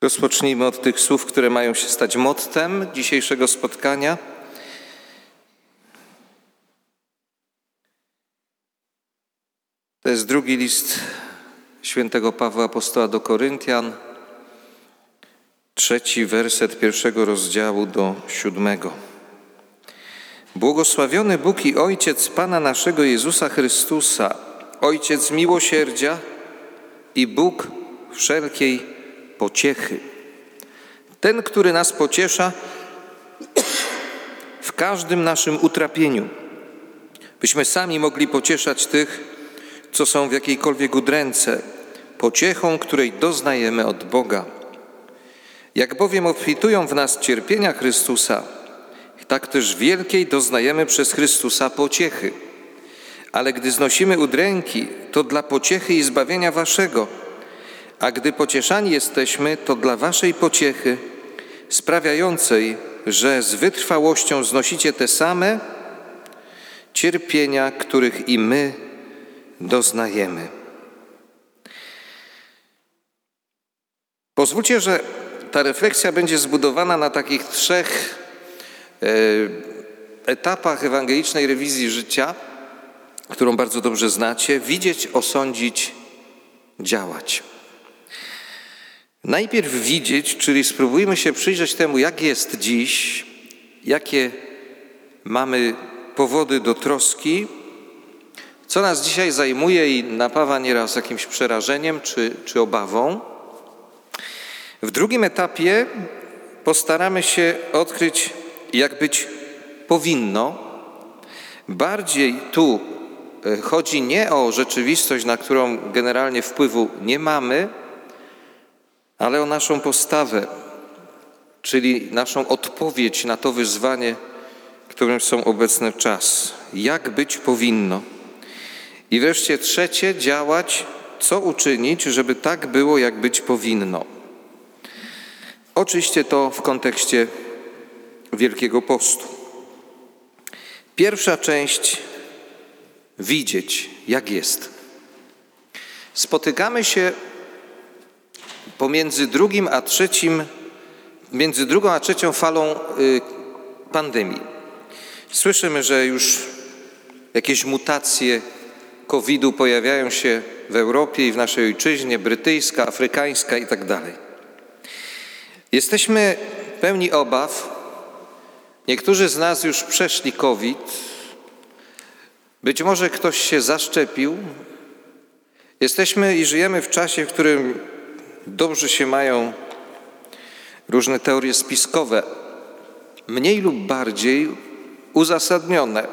Rozpocznijmy od tych słów, które mają się stać mottem dzisiejszego spotkania. To jest drugi list świętego Pawła Apostoła do Koryntian, 3 werset 1 rozdziału do 7. Błogosławiony Bóg i Ojciec Pana naszego Jezusa Chrystusa, Ojciec miłosierdzia i Bóg wszelkiej pociechy. Ten, który nas pociesza w każdym naszym utrapieniu, byśmy sami mogli pocieszać tych, co są w jakiejkolwiek udręce, pociechą, której doznajemy od Boga. Jak bowiem obfitują w nas cierpienia Chrystusa, tak też wielkiej doznajemy przez Chrystusa pociechy. Ale gdy znosimy udręki, to dla pociechy i zbawienia waszego, a gdy pocieszani jesteśmy, to dla waszej pociechy, sprawiającej, że z wytrwałością znosicie te same cierpienia, których i my doznajemy. Pozwólcie, że ta refleksja będzie zbudowana na takich 3 etapach ewangelicznej rewizji życia, którą bardzo dobrze znacie: widzieć, osądzić, działać. Najpierw widzieć, czyli spróbujmy się przyjrzeć temu, jak jest dziś, jakie mamy powody do troski, co nas dzisiaj zajmuje i napawa nieraz jakimś przerażeniem czy obawą. W drugim etapie postaramy się odkryć, jak być powinno. Bardziej tu chodzi nie o rzeczywistość, na którą generalnie wpływu nie mamy, ale o naszą postawę, czyli naszą odpowiedź na to wyzwanie, którym są obecny czas. Jak być powinno. I wreszcie 3, działać, co uczynić, żeby tak było, jak być powinno. Oczywiście to w kontekście Wielkiego Postu. Pierwsza część: widzieć, jak jest. Spotykamy się między drugą a trzecią falą pandemii. Słyszymy, że już jakieś mutacje COVID-u pojawiają się w Europie i w naszej ojczyźnie, brytyjska, afrykańska i tak dalej. Jesteśmy pełni obaw. Niektórzy z nas już przeszli COVID. Być może ktoś się zaszczepił. Jesteśmy i żyjemy w czasie, w którym dobrze się mają różne teorie spiskowe, mniej lub bardziej uzasadnione.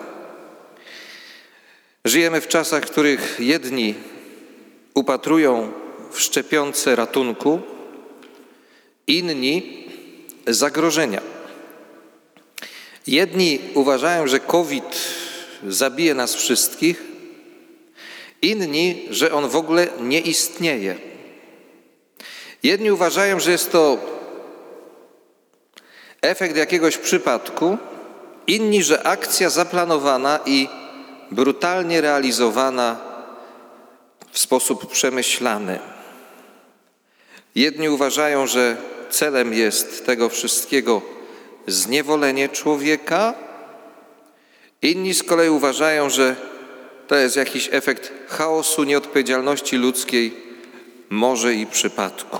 Żyjemy w czasach, w których jedni upatrują w szczepionce ratunku, inni zagrożenia. Jedni uważają, że COVID zabije nas wszystkich, inni, że on w ogóle nie istnieje. Jedni uważają, że jest to efekt jakiegoś przypadku, inni, że akcja zaplanowana i brutalnie realizowana w sposób przemyślany. Jedni uważają, że celem jest tego wszystkiego zniewolenie człowieka, inni z kolei uważają, że to jest jakiś efekt chaosu, nieodpowiedzialności ludzkiej, może i przypadku.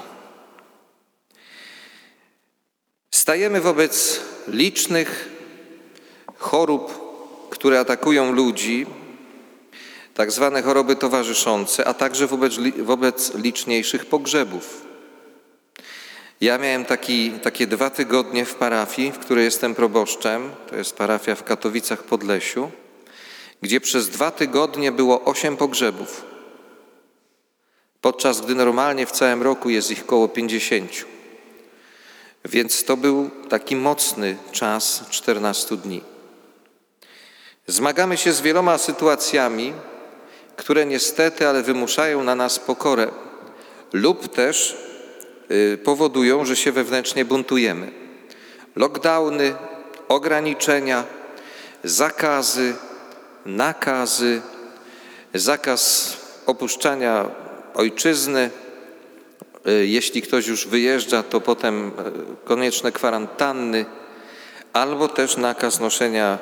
Stajemy wobec licznych chorób, które atakują ludzi, tak zwane choroby towarzyszące, a także wobec liczniejszych pogrzebów. Ja miałem takie 2 tygodnie w parafii, w której jestem proboszczem, to jest parafia w Katowicach-Podlesiu, gdzie przez 2 tygodnie było 8 pogrzebów, podczas gdy normalnie w całym roku jest ich około 50. Więc to był taki mocny czas 14 dni. Zmagamy się z wieloma sytuacjami, które niestety, ale wymuszają na nas pokorę lub też powodują, że się wewnętrznie buntujemy. Lockdowny, ograniczenia, zakazy, nakazy, zakaz opuszczania ojczyzny, Jeśli ktoś już wyjeżdża, to potem konieczne kwarantanny, albo też nakaz noszenia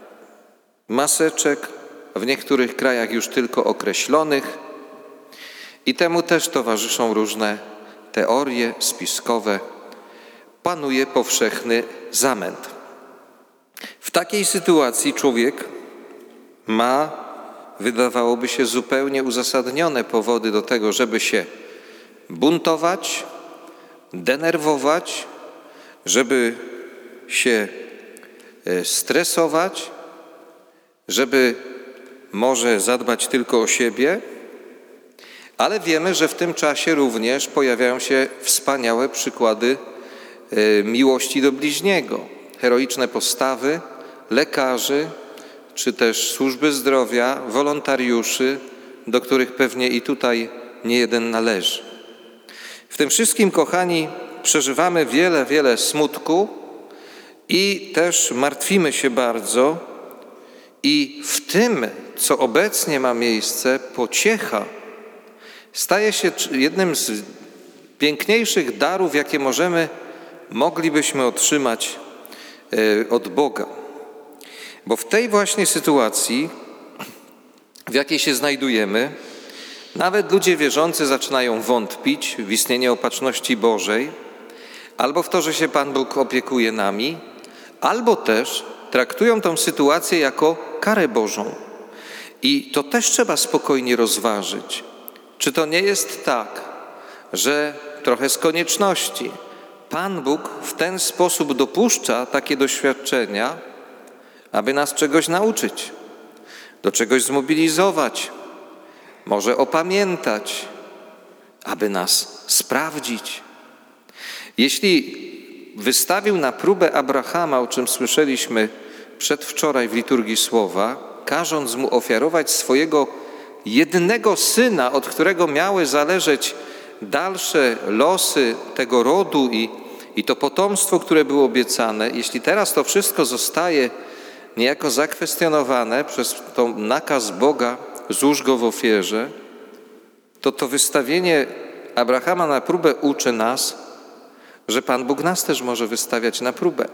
maseczek, w niektórych krajach już tylko określonych. I temu też towarzyszą różne teorie spiskowe. Panuje powszechny zamęt. W takiej sytuacji człowiek ma, wydawałoby się, zupełnie uzasadnione powody do tego, żeby się buntować, denerwować, żeby się stresować, żeby może zadbać tylko o siebie, ale wiemy, że w tym czasie również pojawiają się wspaniałe przykłady miłości do bliźniego, heroiczne postawy lekarzy, czy też służby zdrowia, wolontariuszy, do których pewnie i tutaj niejeden należy. W tym wszystkim, kochani, przeżywamy wiele smutku i też martwimy się bardzo. I w tym, co obecnie ma miejsce, pociecha staje się jednym z piękniejszych darów, jakie moglibyśmy otrzymać od Boga. Bo w tej właśnie sytuacji, w jakiej się znajdujemy, nawet ludzie wierzący zaczynają wątpić w istnienie opatrzności Bożej, albo w to, że się Pan Bóg opiekuje nami, albo też traktują tą sytuację jako karę Bożą. I to też trzeba spokojnie rozważyć. Czy to nie jest tak, że trochę z konieczności Pan Bóg w ten sposób dopuszcza takie doświadczenia, aby nas czegoś nauczyć, do czegoś zmobilizować, może opamiętać, aby nas sprawdzić. Jeśli wystawił na próbę Abrahama, o czym słyszeliśmy przedwczoraj w liturgii słowa, każąc mu ofiarować swojego jedynego syna, od którego miały zależeć dalsze losy tego rodu i to potomstwo, które było obiecane, jeśli teraz to wszystko zostaje niejako zakwestionowane przez to nakaz Boga, złóż go w ofierze, to wystawienie Abrahama na próbę uczy nas, że Pan Bóg nas też może wystawiać na próbę.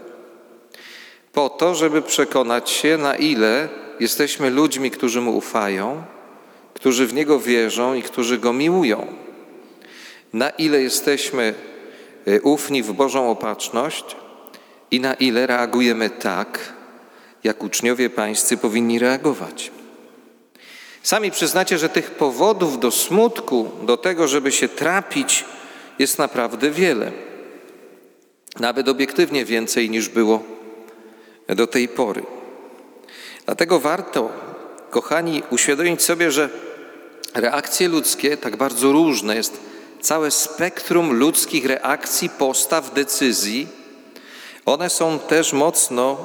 Po to, żeby przekonać się, na ile jesteśmy ludźmi, którzy Mu ufają, którzy w Niego wierzą i którzy Go miłują. Na ile jesteśmy ufni w Bożą opatrzność i na ile reagujemy tak, jak uczniowie Pańscy powinni reagować. Sami przyznacie, że tych powodów do smutku, do tego, żeby się trapić, jest naprawdę wiele. Nawet obiektywnie więcej niż było do tej pory. Dlatego warto, kochani, uświadomić sobie, że reakcje ludzkie tak bardzo różne, jest całe spektrum ludzkich reakcji, postaw, decyzji. One są też mocno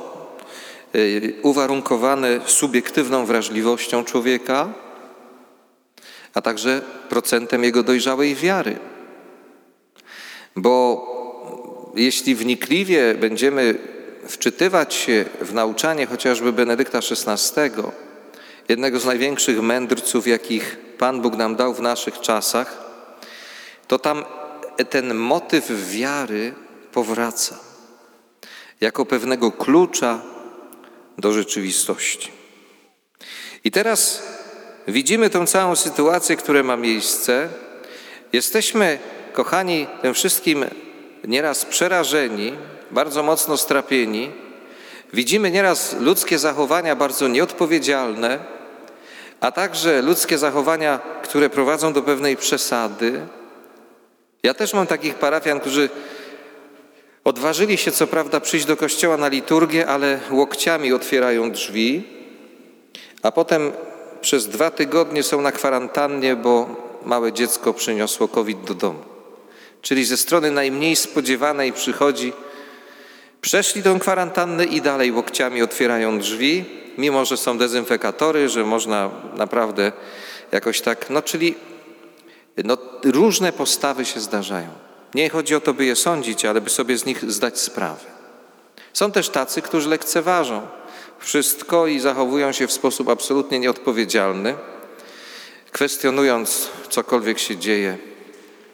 uwarunkowane subiektywną wrażliwością człowieka, a także procentem jego dojrzałej wiary. Bo jeśli wnikliwie będziemy wczytywać się w nauczanie chociażby Benedykta XVI, jednego z największych mędrców, jakich Pan Bóg nam dał w naszych czasach, to tam ten motyw wiary powraca jako pewnego klucza do rzeczywistości. I teraz widzimy tę całą sytuację, która ma miejsce. Jesteśmy, kochani, tym wszystkim nieraz przerażeni, bardzo mocno strapieni. Widzimy nieraz ludzkie zachowania bardzo nieodpowiedzialne, a także ludzkie zachowania, które prowadzą do pewnej przesady. Ja też mam takich parafian, którzy odważyli się co prawda przyjść do kościoła na liturgię, ale łokciami otwierają drzwi, a potem przez 2 tygodnie są na kwarantannie, bo małe dziecko przyniosło COVID do domu. Czyli ze strony najmniej spodziewanej przychodzi, przeszli tę kwarantannę i dalej łokciami otwierają drzwi, mimo że są dezynfekatory, że można naprawdę jakoś tak, czyli różne postawy się zdarzają. Nie chodzi o to, by je sądzić, ale by sobie z nich zdać sprawę. Są też tacy, którzy lekceważą wszystko i zachowują się w sposób absolutnie nieodpowiedzialny, kwestionując cokolwiek się dzieje.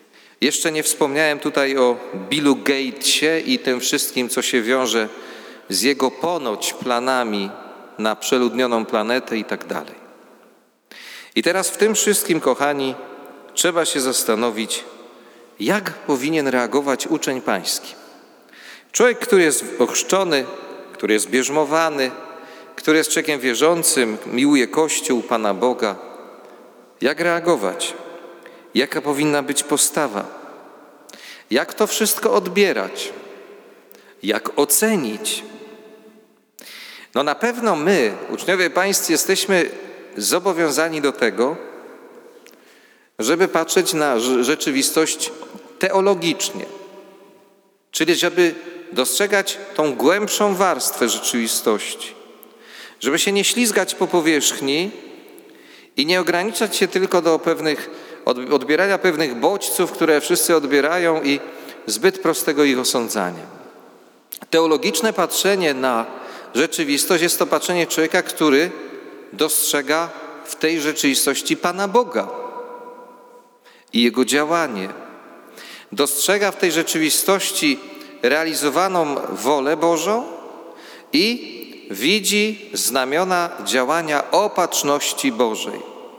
Jeszcze nie wspomniałem tutaj o Billu Gatesie i tym wszystkim, co się wiąże z jego ponoć planami na przeludnioną planetę i tak dalej. I teraz w tym wszystkim, kochani, trzeba się zastanowić, jak powinien reagować uczeń pański. Człowiek, który jest ochrzczony, który jest bierzmowany, który jest człowiekiem wierzącym, miłuje Kościół, Pana Boga. Jak reagować? Jaka powinna być postawa? Jak to wszystko odbierać? Jak ocenić? No na pewno my, uczniowie pańscy, jesteśmy zobowiązani do tego, żeby patrzeć na rzeczywistość teologicznie, czyli żeby dostrzegać tą głębszą warstwę rzeczywistości, żeby się nie ślizgać po powierzchni i nie ograniczać się tylko do odbierania pewnych bodźców, które wszyscy odbierają i zbyt prostego ich osądzania. Teologiczne patrzenie na rzeczywistość jest to patrzenie człowieka, który dostrzega w tej rzeczywistości Pana Boga i Jego działanie. Dostrzega w tej rzeczywistości realizowaną wolę Bożą i widzi znamiona działania opatrzności Bożej.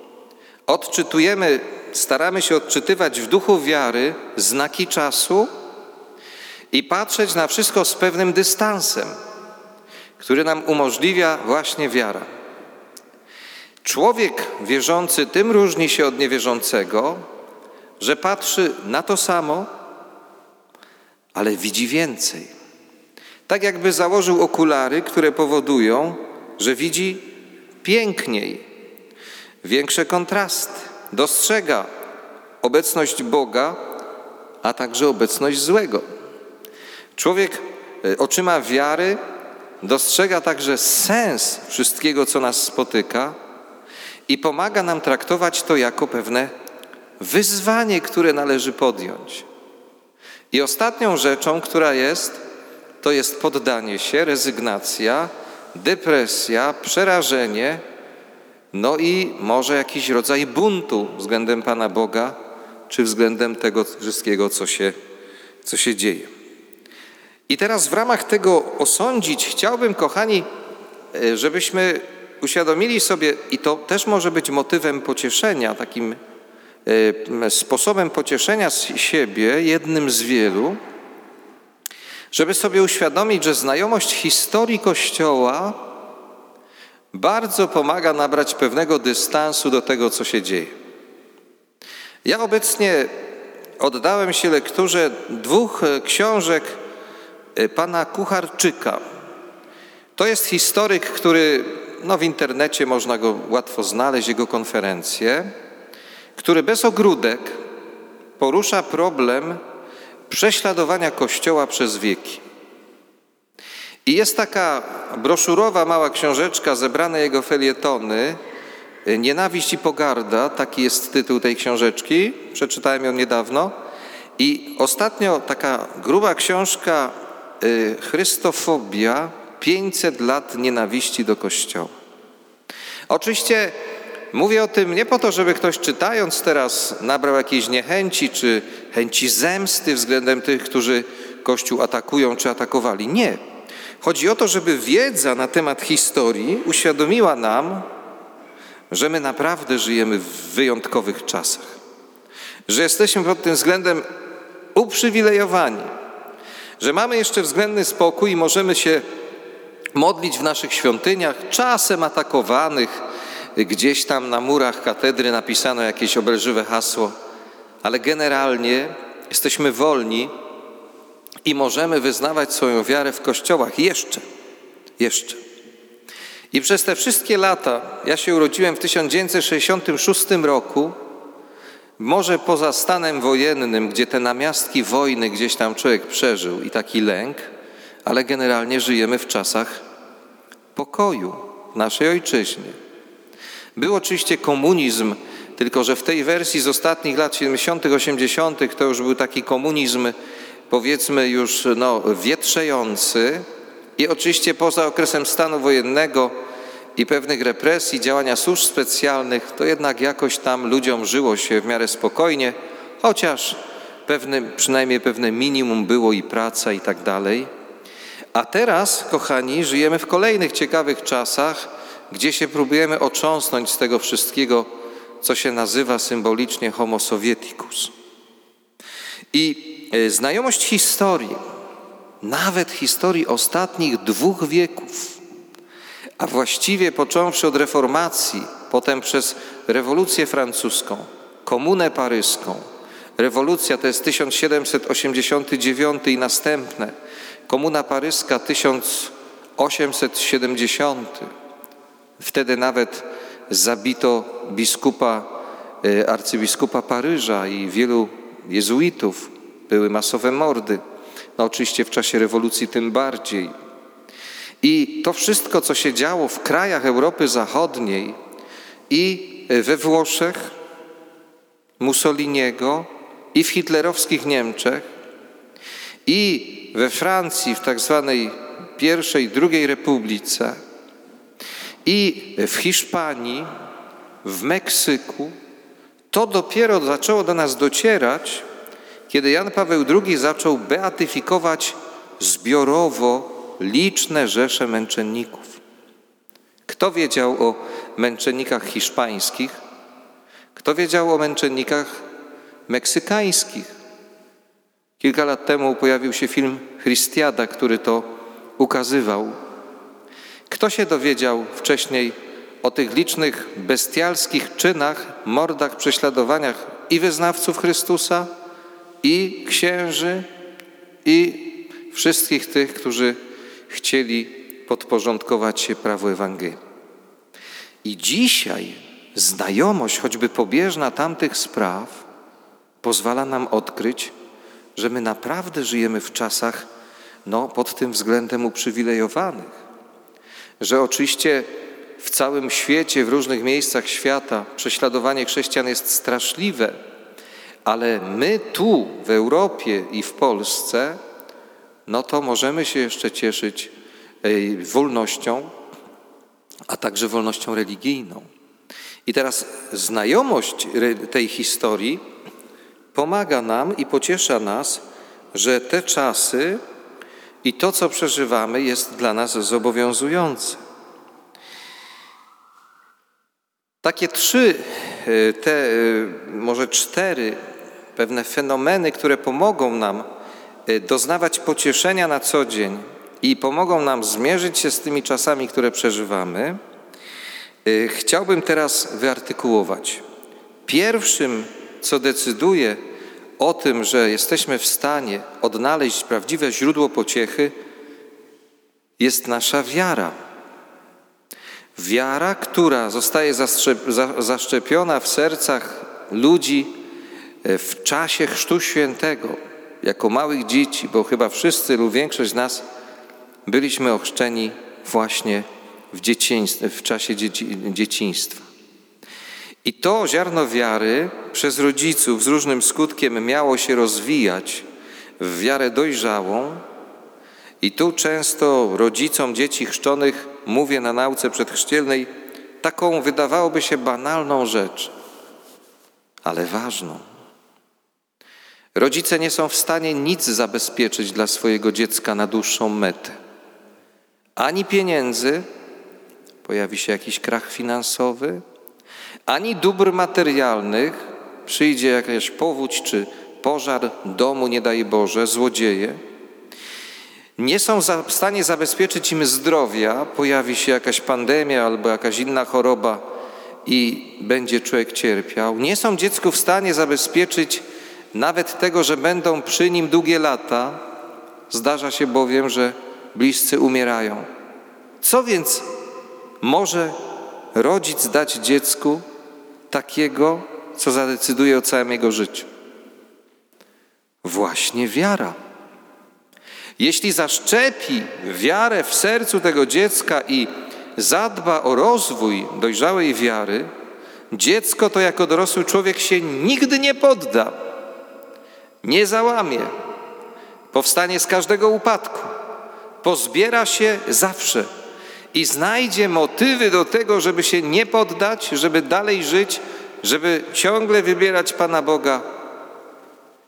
Staramy się odczytywać w duchu wiary znaki czasu i patrzeć na wszystko z pewnym dystansem, który nam umożliwia właśnie wiara. Człowiek wierzący tym różni się od niewierzącego, że patrzy na to samo, ale widzi więcej. Tak jakby założył okulary, które powodują, że widzi piękniej, większe kontrasty. Dostrzega obecność Boga, a także obecność złego. Człowiek oczyma wiary dostrzega także sens wszystkiego, co nas spotyka i pomaga nam traktować to jako pewne wyzwanie, które należy podjąć. I ostatnią rzeczą, która jest, to jest poddanie się, rezygnacja, depresja, przerażenie, no i może jakiś rodzaj buntu względem Pana Boga, czy względem tego wszystkiego, co się dzieje. I teraz w ramach tego osądzić chciałbym, kochani, żebyśmy uświadomili sobie, i to też może być motywem pocieszenia, takim sposobem pocieszenia siebie, jednym z wielu, żeby sobie uświadomić, że znajomość historii Kościoła bardzo pomaga nabrać pewnego dystansu do tego, co się dzieje. Ja obecnie oddałem się lekturze 2 książek pana Kucharczyka. To jest historyk, który w internecie można go łatwo znaleźć, jego konferencje, który bez ogródek porusza problem prześladowania Kościoła przez wieki. I jest taka broszurowa mała książeczka, zebrane jego felietony, Nienawiść i pogarda, taki jest tytuł tej książeczki, przeczytałem ją niedawno. I ostatnio taka gruba książka Chrystofobia, 500 lat nienawiści do Kościoła. Oczywiście mówię o tym nie po to, żeby ktoś czytając teraz nabrał jakiejś niechęci czy chęci zemsty względem tych, którzy Kościół atakują czy atakowali. Nie. Chodzi o to, żeby wiedza na temat historii uświadomiła nam, że my naprawdę żyjemy w wyjątkowych czasach. Że jesteśmy pod tym względem uprzywilejowani. Że mamy jeszcze względny spokój i możemy się modlić w naszych świątyniach, czasem atakowanych. Gdzieś tam na murach katedry napisano jakieś obelżywe hasło, ale generalnie jesteśmy wolni i możemy wyznawać swoją wiarę w kościołach jeszcze. I przez te wszystkie lata, ja się urodziłem w 1966 roku, może poza stanem wojennym, gdzie te namiastki wojny gdzieś tam człowiek przeżył i taki lęk, ale generalnie żyjemy w czasach pokoju w naszej ojczyźnie. Był oczywiście komunizm, tylko że w tej wersji z ostatnich lat 70., 80. to już był taki komunizm, powiedzmy już wietrzejący i oczywiście poza okresem stanu wojennego i pewnych represji, działania służb specjalnych, to jednak jakoś tam ludziom żyło się w miarę spokojnie, chociaż przynajmniej pewne minimum było i praca i tak dalej. A teraz, kochani, żyjemy w kolejnych ciekawych czasach, gdzie się próbujemy otrząsnąć z tego wszystkiego, co się nazywa symbolicznie homo sovieticus. I znajomość historii, nawet historii ostatnich 2 wieków, a właściwie począwszy od reformacji, potem przez rewolucję francuską, komunę paryską, rewolucja to jest 1789 i następne, komuna paryska 1870. Wtedy nawet zabito arcybiskupa Paryża i wielu jezuitów. Były masowe mordy. No oczywiście w czasie rewolucji tym bardziej. I to wszystko, co się działo w krajach Europy Zachodniej i we Włoszech Mussoliniego, i w hitlerowskich Niemczech, i we Francji w tak zwanej pierwszej, drugiej republice, i w Hiszpanii, w Meksyku, to dopiero zaczęło do nas docierać, kiedy Jan Paweł II zaczął beatyfikować zbiorowo liczne rzesze męczenników. Kto wiedział o męczennikach hiszpańskich? Kto wiedział o męczennikach meksykańskich? Kilka lat temu pojawił się film Christiada, który to ukazywał. Kto się dowiedział wcześniej o tych licznych bestialskich czynach, mordach, prześladowaniach i wyznawców Chrystusa, i księży, i wszystkich tych, którzy chcieli podporządkować się prawu Ewangelii. I dzisiaj znajomość, choćby pobieżna tamtych spraw, pozwala nam odkryć, że my naprawdę żyjemy w czasach pod tym względem uprzywilejowanych. Że oczywiście w całym świecie, w różnych miejscach świata prześladowanie chrześcijan jest straszliwe, ale my tu w Europie i w Polsce, to możemy się jeszcze cieszyć wolnością, a także wolnością religijną. I teraz znajomość tej historii pomaga nam i pociesza nas, że te czasy i to, co przeżywamy, jest dla nas zobowiązujące. Takie 3, może 4 pewne fenomeny, które pomogą nam doznawać pocieszenia na co dzień i pomogą nam zmierzyć się z tymi czasami, które przeżywamy, chciałbym teraz wyartykułować. Pierwszym, co decyduje o tym, że jesteśmy w stanie odnaleźć prawdziwe źródło pociechy, jest nasza wiara. Wiara, która zostaje zaszczepiona w sercach ludzi w czasie Chrztu Świętego, jako małych dzieci, bo chyba wszyscy lub większość z nas byliśmy ochrzczeni właśnie w czasie dzieciństwa. I to ziarno wiary przez rodziców z różnym skutkiem miało się rozwijać w wiarę dojrzałą. I tu często rodzicom dzieci chrzczonych mówię na nauce przedchrzcielnej taką wydawałoby się banalną rzecz, ale ważną. Rodzice nie są w stanie nic zabezpieczyć dla swojego dziecka na dłuższą metę. Ani pieniędzy, pojawi się jakiś krach finansowy, ani dóbr materialnych, przyjdzie jakaś powódź czy pożar domu, nie daj Boże, złodzieje. Nie są w stanie zabezpieczyć im zdrowia, pojawi się jakaś pandemia albo jakaś inna choroba i będzie człowiek cierpiał. Nie są dziecku w stanie zabezpieczyć nawet tego, że będą przy nim długie lata. Zdarza się bowiem, że bliscy umierają. Co więc może rodzic dać dziecku takiego, co zadecyduje o całym jego życiu? Właśnie wiara. Jeśli zaszczepi wiarę w sercu tego dziecka i zadba o rozwój dojrzałej wiary, dziecko to jako dorosły człowiek się nigdy nie podda, nie załamie, powstanie z każdego upadku, pozbiera się zawsze i znajdzie motywy do tego, żeby się nie poddać, żeby dalej żyć, żeby ciągle wybierać Pana Boga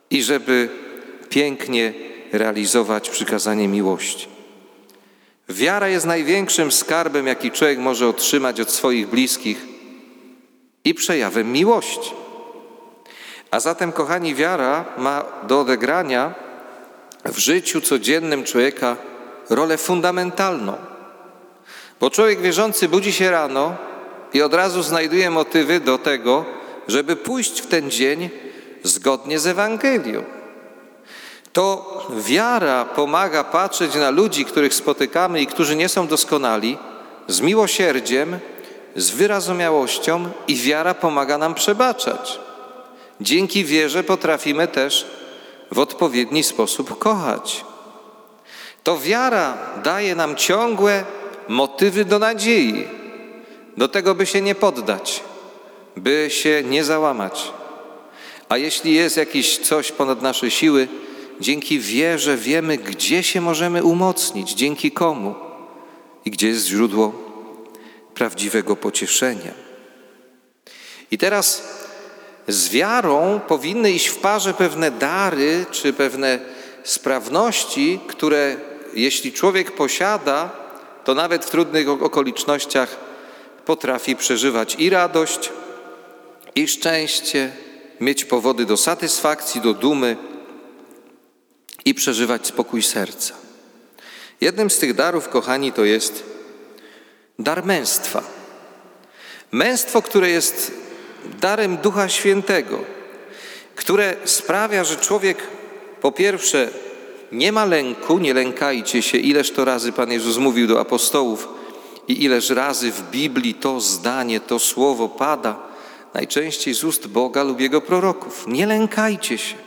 i żeby pięknie realizować przykazanie miłości. Wiara jest największym skarbem, jaki człowiek może otrzymać od swoich bliskich i przejawem miłości. A zatem, kochani, wiara ma do odegrania w życiu codziennym człowieka rolę fundamentalną. Bo człowiek wierzący budzi się rano i od razu znajduje motywy do tego, żeby pójść w ten dzień zgodnie z Ewangelią. To wiara pomaga patrzeć na ludzi, których spotykamy i którzy nie są doskonali, z miłosierdziem, z wyrozumiałością i wiara pomaga nam przebaczać. Dzięki wierze potrafimy też w odpowiedni sposób kochać. To wiara daje nam ciągłe motywy do nadziei, do tego, by się nie poddać, by się nie załamać. A jeśli jest jakieś coś ponad nasze siły, dzięki wierze wiemy, gdzie się możemy umocnić, dzięki komu i gdzie jest źródło prawdziwego pocieszenia. I teraz z wiarą powinny iść w parze pewne dary czy pewne sprawności, które jeśli człowiek posiada, to nawet w trudnych okolicznościach potrafi przeżywać i radość, i szczęście, mieć powody do satysfakcji, do dumy i przeżywać spokój serca. Jednym z tych darów, kochani, to jest dar męstwa. Męstwo, które jest darem Ducha Świętego, które sprawia, że człowiek po pierwsze nie ma lęku, nie lękajcie się, ileż to razy Pan Jezus mówił do apostołów i ileż razy w Biblii to zdanie, to słowo pada, najczęściej z ust Boga lub Jego proroków. Nie lękajcie się.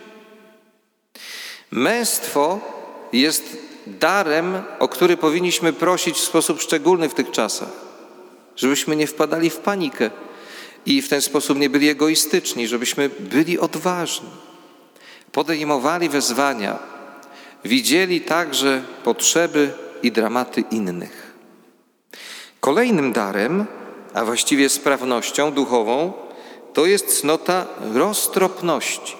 Męstwo jest darem, o który powinniśmy prosić w sposób szczególny w tych czasach, żebyśmy nie wpadali w panikę i w ten sposób nie byli egoistyczni, żebyśmy byli odważni, podejmowali wezwania, widzieli także potrzeby i dramaty innych. Kolejnym darem, a właściwie sprawnością duchową, to jest cnota roztropności.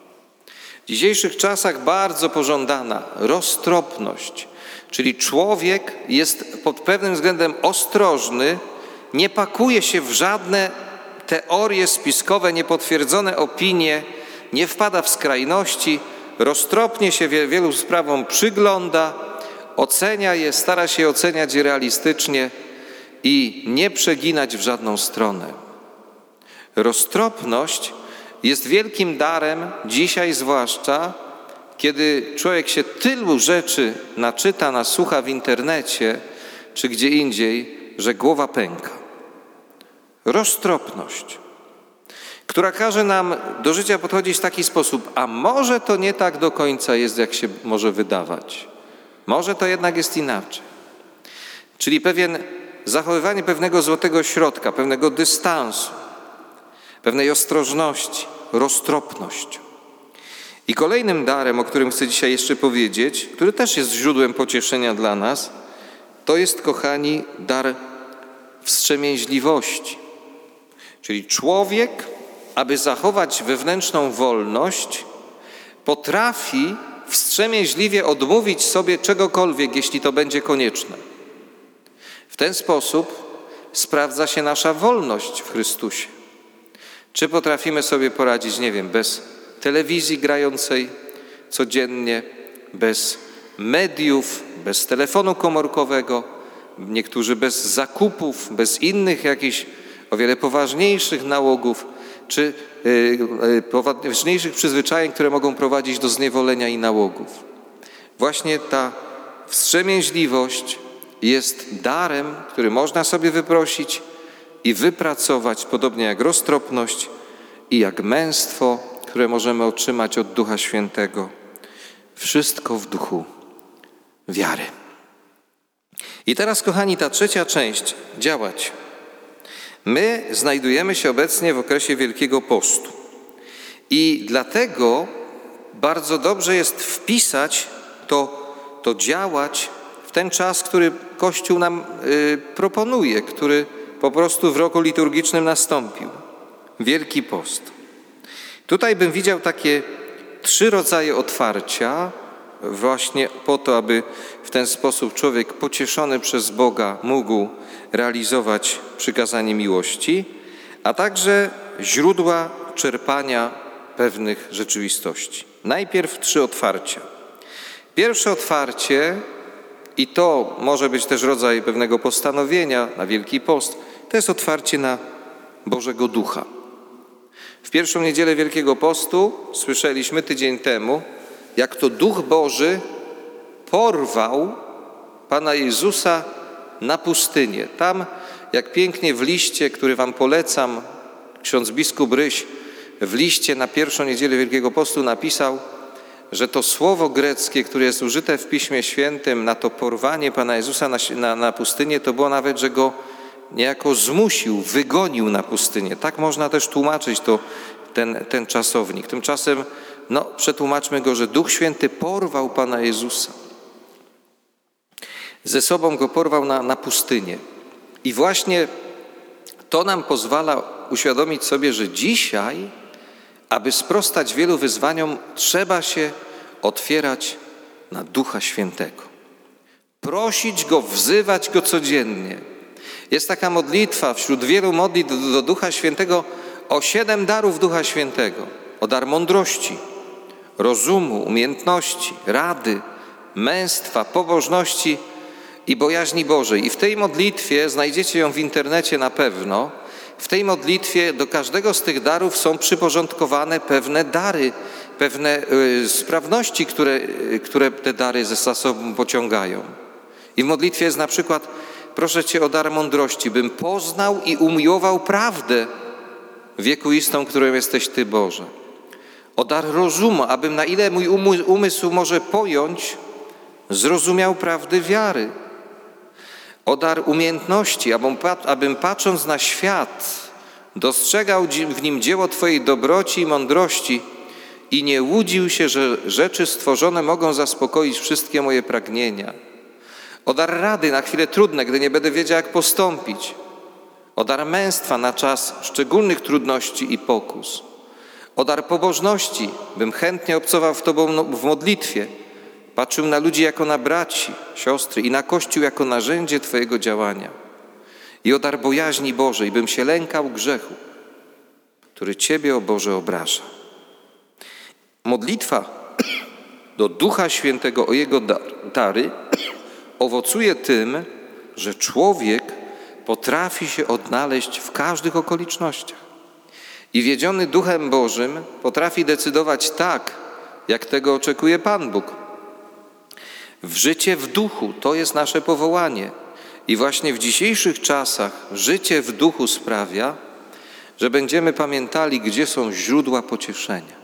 W dzisiejszych czasach bardzo pożądana roztropność, czyli człowiek jest pod pewnym względem ostrożny, nie pakuje się w żadne teorie spiskowe, niepotwierdzone opinie, nie wpada w skrajności, roztropnie się wielu sprawom przygląda, ocenia je, stara się oceniać je realistycznie i nie przeginać w żadną stronę. Roztropność jest wielkim darem dzisiaj, zwłaszcza kiedy człowiek się tylu rzeczy naczyta, nasłucha w internecie czy gdzie indziej, że głowa pęka. Roztropność, która każe nam do życia podchodzić w taki sposób, a może to nie tak do końca jest, jak się może wydawać. Może to jednak jest inaczej. Czyli zachowywanie pewnego złotego środka, pewnego dystansu, pewnej ostrożności, roztropność. I kolejnym darem, o którym chcę dzisiaj jeszcze powiedzieć, który też jest źródłem pocieszenia dla nas, to jest, kochani, dar wstrzemięźliwości. Czyli człowiek, aby zachować wewnętrzną wolność, potrafi wstrzemięźliwie odmówić sobie czegokolwiek, jeśli to będzie konieczne. W ten sposób sprawdza się nasza wolność w Chrystusie. Czy potrafimy sobie poradzić, bez telewizji grającej codziennie, bez mediów, bez telefonu komórkowego, niektórzy bez zakupów, bez innych jakichś o wiele poważniejszych nałogów, czy poważniejszych przyzwyczajeń, które mogą prowadzić do zniewolenia i nałogów. Właśnie ta wstrzemięźliwość jest darem, który można sobie wyprosić i wypracować, podobnie jak roztropność i jak męstwo, które możemy otrzymać od Ducha Świętego. Wszystko w duchu wiary. I teraz, kochani, ta trzecia część, działać. My znajdujemy się obecnie w okresie Wielkiego Postu i dlatego bardzo dobrze jest wpisać to działać w ten czas, który Kościół nam proponuje, który po prostu w roku liturgicznym nastąpił. Wielki Post. Tutaj bym widział takie 3 rodzaje otwarcia, właśnie po to, aby w ten sposób człowiek pocieszony przez Boga mógł realizować przykazanie miłości, a także źródła czerpania pewnych rzeczywistości. Najpierw 3 otwarcia. Pierwsze otwarcie, i to może być też rodzaj pewnego postanowienia na Wielki Post, to jest otwarcie na Bożego Ducha. W pierwszą niedzielę Wielkiego Postu słyszeliśmy tydzień temu, jak to Duch Boży porwał Pana Jezusa na pustynię. Tam, jak pięknie w liście, który wam polecam, ksiądz biskup Ryś w liście na pierwszą niedzielę Wielkiego Postu napisał, że to słowo greckie, które jest użyte w Piśmie Świętym na to porwanie Pana Jezusa na pustynię, to było nawet, że go niejako zmusił, wygonił na pustynię. Tak można też tłumaczyć ten czasownik. Tymczasem przetłumaczmy go, że Duch Święty porwał Pana Jezusa. Ze sobą go porwał na pustynię. I właśnie to nam pozwala uświadomić sobie, że dzisiaj, aby sprostać wielu wyzwaniom, trzeba się otwierać na Ducha Świętego. Prosić Go, wzywać Go codziennie. Jest taka modlitwa wśród wielu modlitw do Ducha Świętego o 7 darów Ducha Świętego. O dar mądrości, rozumu, umiejętności, rady, męstwa, pobożności i bojaźni Bożej. I w tej modlitwie, znajdziecie ją w internecie na pewno, w tej modlitwie do każdego z tych darów są przyporządkowane pewne dary, pewne sprawności, które te dary ze sobą pociągają. I w modlitwie jest na przykład: proszę Cię o dar mądrości, bym poznał i umiłował prawdę wiekuistą, którą jesteś Ty, Boże. O dar rozumu, abym na ile mój umysł może pojąć, zrozumiał prawdy wiary. O dar umiejętności, abym patrząc na świat, dostrzegał w nim dzieło Twojej dobroci i mądrości i nie łudził się, że rzeczy stworzone mogą zaspokoić wszystkie moje pragnienia. O dar rady na chwile trudne, gdy nie będę wiedział, jak postąpić. O dar męstwa na czas szczególnych trudności i pokus. O dar pobożności, bym chętnie obcował w Tobą w modlitwie, patrzył na ludzi jako na braci, siostry i na Kościół jako narzędzie Twojego działania. I o dar bojaźni Bożej, bym się lękał grzechu, który Ciebie, o Boże, obraża. Modlitwa do Ducha Świętego o Jego dary owocuje tym, że człowiek potrafi się odnaleźć w każdych okolicznościach. I wiedziony Duchem Bożym potrafi decydować tak, jak tego oczekuje Pan Bóg. W życie w duchu to jest nasze powołanie. I właśnie w dzisiejszych czasach życie w duchu sprawia, że będziemy pamiętali, gdzie są źródła pocieszenia.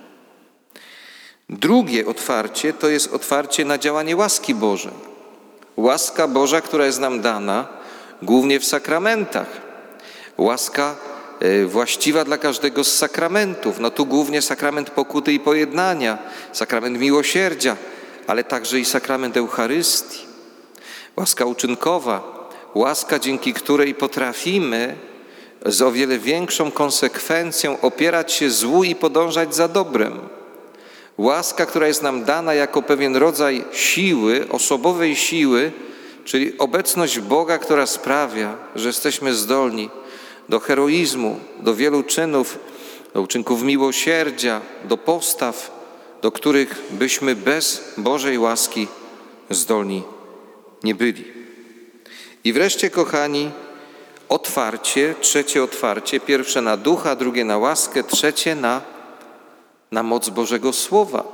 Drugie otwarcie to jest otwarcie na działanie łaski Bożej. Łaska Boża, która jest nam dana głównie w sakramentach. Łaska właściwa dla każdego z sakramentów. Tu głównie sakrament pokuty i pojednania, sakrament miłosierdzia, ale także i sakrament Eucharystii. Łaska uczynkowa, łaska, dzięki której potrafimy z o wiele większą konsekwencją opierać się złu i podążać za dobrem. Łaska, która jest nam dana jako pewien rodzaj siły, osobowej siły, czyli obecność Boga, która sprawia, że jesteśmy zdolni do heroizmu, do wielu czynów, do uczynków miłosierdzia, do postaw, do których byśmy bez Bożej łaski zdolni nie byli. I wreszcie, kochani, otwarcie, trzecie otwarcie, pierwsze na ducha, drugie na łaskę, trzecie na moc Bożego Słowa.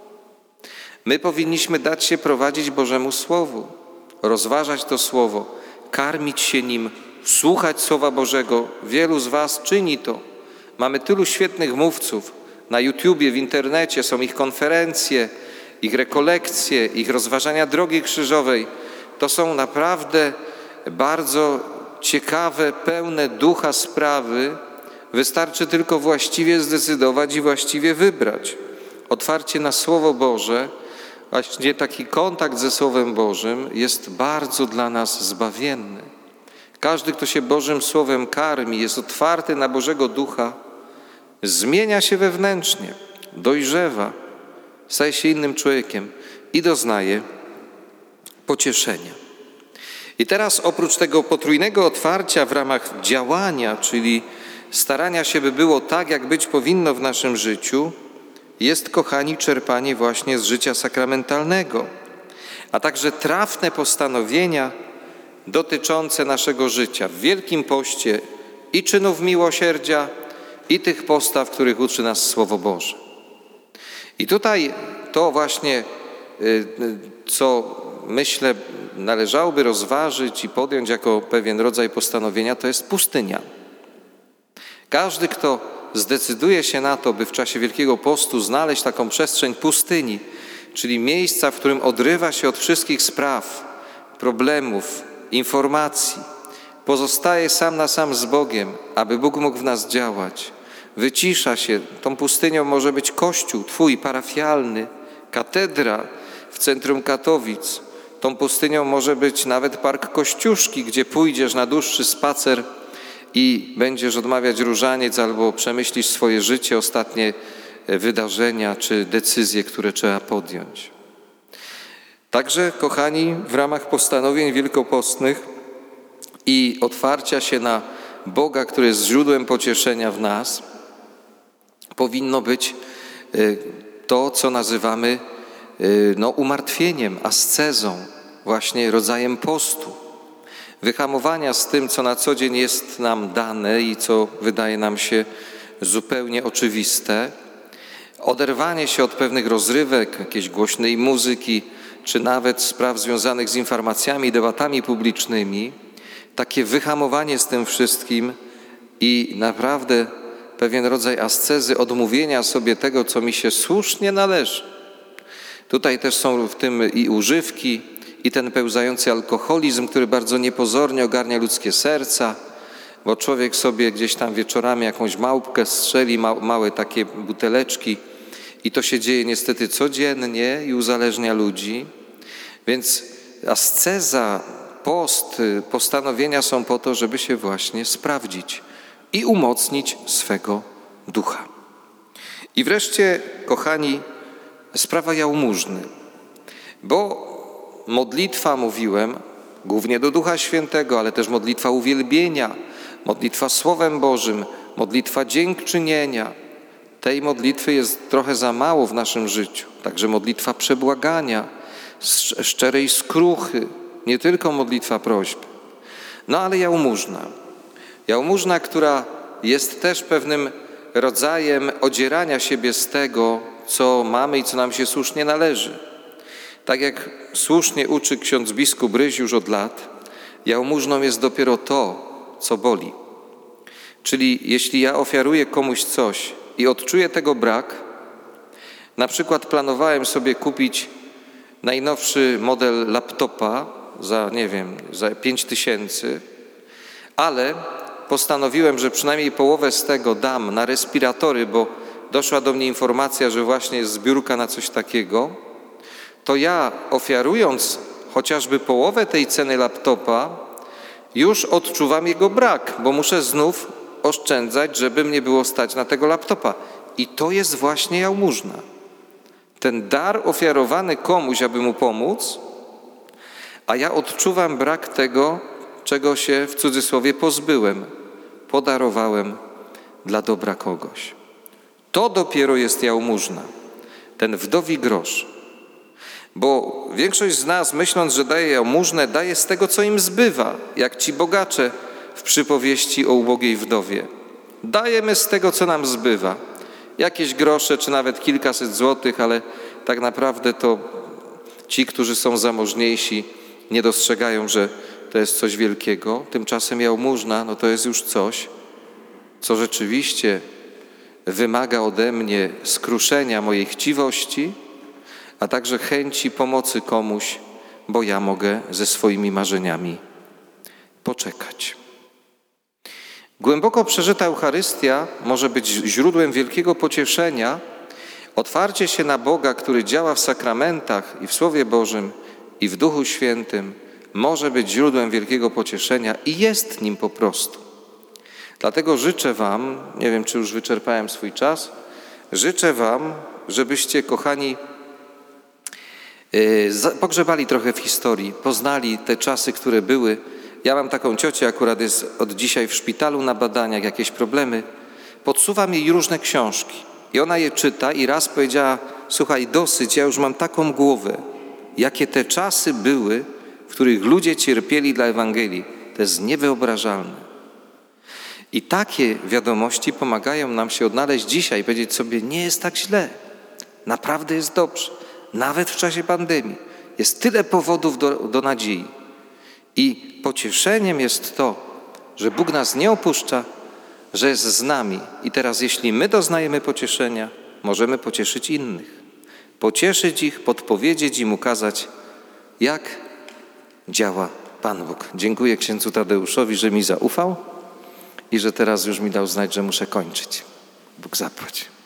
My powinniśmy dać się prowadzić Bożemu Słowu, rozważać to Słowo, karmić się nim, słuchać Słowa Bożego. Wielu z was czyni to. Mamy tylu świetnych mówców. Na YouTubie, w internecie są ich konferencje, ich rekolekcje, ich rozważania drogi krzyżowej. To są naprawdę bardzo ciekawe, pełne ducha sprawy. Wystarczy tylko właściwie zdecydować i właściwie wybrać. Otwarcie na Słowo Boże, właśnie taki kontakt ze Słowem Bożym jest bardzo dla nas zbawienny. Każdy, kto się Bożym Słowem karmi, jest otwarty na Bożego Ducha, zmienia się wewnętrznie, dojrzewa staje się innym człowiekiem i doznaje pocieszenia. I teraz oprócz tego potrójnego otwarcia w ramach działania, czyli starania się, by było tak, jak być powinno w naszym życiu, jest, kochani, czerpanie właśnie z życia sakramentalnego, a także trafne postanowienia dotyczące naszego życia w Wielkim Poście i czynów miłosierdzia, i tych postaw, których uczy nas Słowo Boże. I tutaj to właśnie, co myślę należałoby rozważyć i podjąć jako pewien rodzaj postanowienia, to jest pustynia. Każdy, kto zdecyduje się na to, by w czasie Wielkiego Postu znaleźć taką przestrzeń pustyni, czyli miejsca, w którym odrywa się od wszystkich spraw, problemów, informacji, pozostaje sam na sam z Bogiem, aby Bóg mógł w nas działać, wycisza się. Tą pustynią może być kościół Twój parafialny, katedra w centrum Katowic. Tą pustynią może być nawet park Kościuszki, gdzie pójdziesz na dłuższy spacer i będziesz odmawiać różaniec albo przemyślisz swoje życie, ostatnie wydarzenia czy decyzje, które trzeba podjąć. Także, kochani, w ramach postanowień wielkopostnych i otwarcia się na Boga, który jest źródłem pocieszenia w nas, powinno być to, co nazywamy umartwieniem, ascezą, właśnie rodzajem postu. Wyhamowania z tym, co na co dzień jest nam dane i co wydaje nam się zupełnie oczywiste. Oderwanie się od pewnych rozrywek, jakiejś głośnej muzyki, czy nawet spraw związanych z informacjami i debatami publicznymi. Takie wyhamowanie z tym wszystkim i naprawdę pewien rodzaj ascezy, odmówienia sobie tego, co mi się słusznie należy. Tutaj też są w tym i używki, i ten pełzający alkoholizm, który bardzo niepozornie ogarnia ludzkie serca, bo człowiek sobie gdzieś tam wieczorami jakąś małpkę strzeli, małe takie buteleczki i to się dzieje niestety codziennie i uzależnia ludzi. Więc asceza, post, postanowienia są po to, żeby się właśnie sprawdzić i umocnić swego ducha. I wreszcie, kochani, sprawa jałmużny, bo modlitwa, mówiłem, głównie do Ducha Świętego, ale też modlitwa uwielbienia, modlitwa Słowem Bożym, modlitwa dziękczynienia. Tej modlitwy jest trochę za mało w naszym życiu. Także modlitwa przebłagania, szczerej skruchy, nie tylko modlitwa prośby. No ale jałmużna. Jałmużna, która jest też pewnym rodzajem odzierania siebie z tego, co mamy i co nam się słusznie należy. Tak jak słusznie uczy ksiądz biskup Ryś już od lat, jałmużną jest dopiero to, co boli. Czyli jeśli ja ofiaruję komuś coś i odczuję tego brak, na przykład planowałem sobie kupić najnowszy model laptopa za 5000, ale postanowiłem, że przynajmniej połowę z tego dam na respiratory, bo doszła do mnie informacja, że właśnie jest zbiórka na coś takiego, to ja ofiarując chociażby połowę tej ceny laptopa, już odczuwam jego brak, bo muszę znów oszczędzać, żeby mnie było stać na tego laptopa. I to jest właśnie jałmużna. Ten dar ofiarowany komuś, aby mu pomóc, a ja odczuwam brak tego, czego się w cudzysłowie pozbyłem, podarowałem dla dobra kogoś. To dopiero jest jałmużna, ten wdowi grosz. Bo większość z nas, myśląc, że daje jałmużnę, daje z tego, co im zbywa, jak ci bogacze w przypowieści o ubogiej wdowie. Dajemy z tego, co nam zbywa. Jakieś grosze, czy nawet kilkaset złotych, ale tak naprawdę to ci, którzy są zamożniejsi, nie dostrzegają, że to jest coś wielkiego. Tymczasem jałmużna, to jest już coś, co rzeczywiście wymaga ode mnie skruszenia mojej chciwości, a także chęci pomocy komuś, bo ja mogę ze swoimi marzeniami poczekać. Głęboko przeżyta Eucharystia może być źródłem wielkiego pocieszenia. Otwarcie się na Boga, który działa w sakramentach i w Słowie Bożym i w Duchu Świętym, może być źródłem wielkiego pocieszenia i jest nim po prostu. Dlatego życzę wam, nie wiem, czy już wyczerpałem swój czas, życzę wam, żebyście, kochani, Pogrzebali trochę w historii, poznali te czasy, które były. Ja mam taką ciocię, akurat jest od dzisiaj w szpitalu na badaniach, jakieś problemy. Podsuwam jej różne książki i ona je czyta i raz powiedziała: słuchaj, dosyć, ja już mam taką głowę, jakie te czasy były, w których ludzie cierpieli dla Ewangelii. To jest niewyobrażalne. I takie wiadomości pomagają nam się odnaleźć dzisiaj, powiedzieć sobie: nie jest tak źle, naprawdę jest dobrze. Nawet w czasie pandemii jest tyle powodów do nadziei. I pocieszeniem jest to, że Bóg nas nie opuszcza, że jest z nami. I teraz jeśli my doznajemy pocieszenia, możemy pocieszyć innych. Pocieszyć ich, podpowiedzieć im, ukazać, jak działa Pan Bóg. Dziękuję księdzu Tadeuszowi, że mi zaufał i że teraz już mi dał znać, że muszę kończyć. Bóg zapłać.